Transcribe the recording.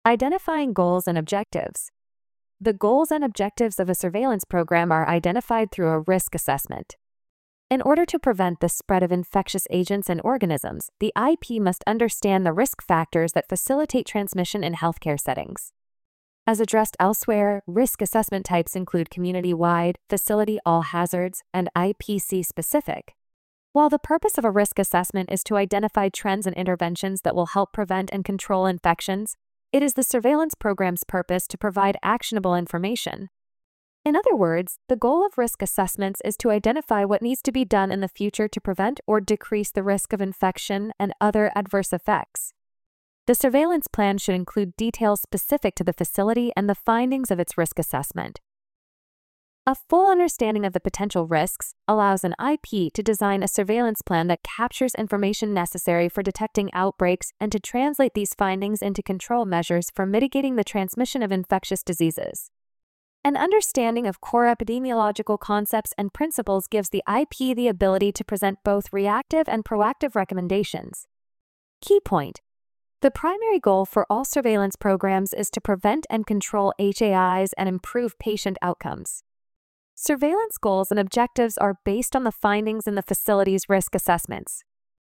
Identifying goals and objectives. The goals and objectives of a surveillance program are identified through a risk assessment. In order to prevent the spread of infectious agents and organisms, the IP must understand the risk factors that facilitate transmission in healthcare settings. As addressed elsewhere, risk assessment types include community-wide, facility all-hazards, and IPC-specific. While the purpose of a risk assessment is to identify trends and interventions that will help prevent and control infections, it is the surveillance program's purpose to provide actionable information. In other words, the goal of risk assessments is to identify what needs to be done in the future to prevent or decrease the risk of infection and other adverse effects. The surveillance plan should include details specific to the facility and the findings of its risk assessment. A full understanding of the potential risks allows an IP to design a surveillance plan that captures information necessary for detecting outbreaks and to translate these findings into control measures for mitigating the transmission of infectious diseases. An understanding of core epidemiological concepts and principles gives the IP the ability to present both reactive and proactive recommendations. Key point: the primary goal for all surveillance programs is to prevent and control HAIs and improve patient outcomes. Surveillance goals and objectives are based on the findings in the facility's risk assessments.